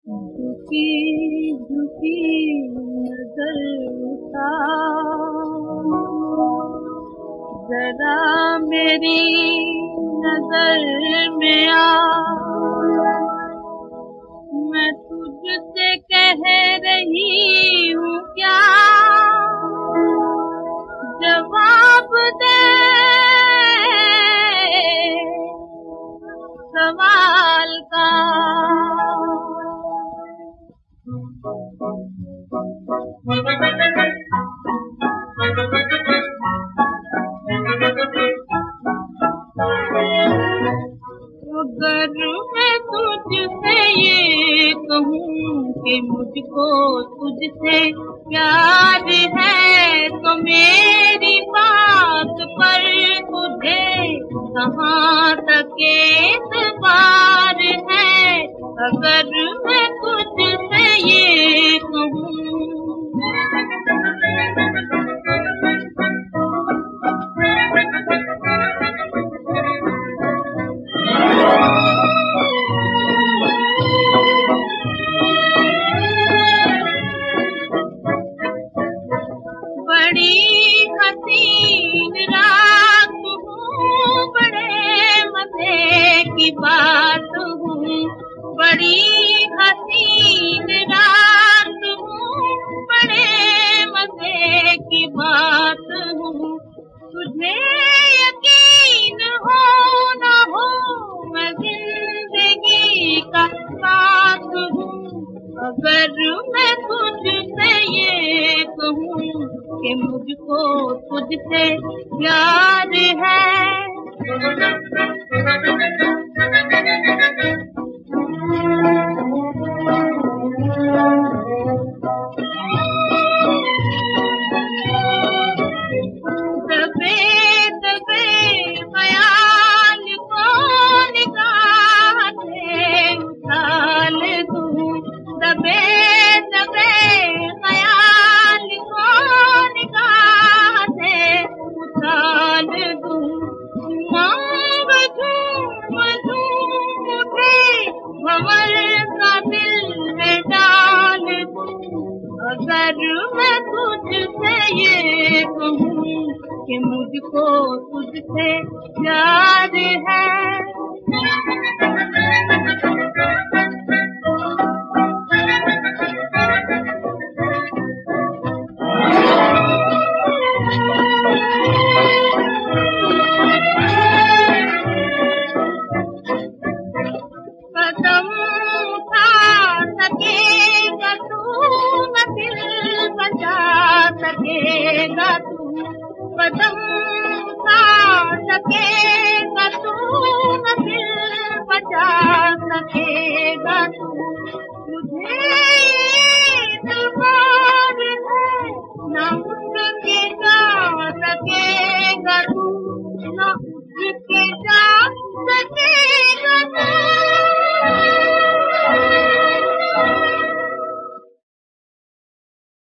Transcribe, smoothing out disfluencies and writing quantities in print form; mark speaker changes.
Speaker 1: झुकी झुकी नजर उतार, जरा मेरी नजर में आ। मैं तुझसे कह रही हूँ क्या, जवाब दे सवाल का। अगर मैं तुझसे ये कहूँ कि मुझको तुझसे प्यार है, तो मेरी बात पर तुझे कहाँ तक एतबार है। अगर मैं तुझसे ये कहूँ बड़ी हसीन रात हूँ, बड़े मजे की बात हूँ। बड़ी हसीन रात हूँ, बड़े मजे की बात हूँ। तुझे यकीन हो न हो, मैं जिंदगी का साथ हूँ। अगर मैं तुझसे ये कहूँ कि मुझको तुझसे प्यार है, दबे दबे ख्याल को निगाह से उछाल दूँ। दबे दबे ख्याल को निगाह से उछाल दूँ। मांग झूम झूम उठे भंवर का दिल में डाल दूँ। अगर मैं तुझसे ये कहूँ कि मुझको तुझसे प्यार है।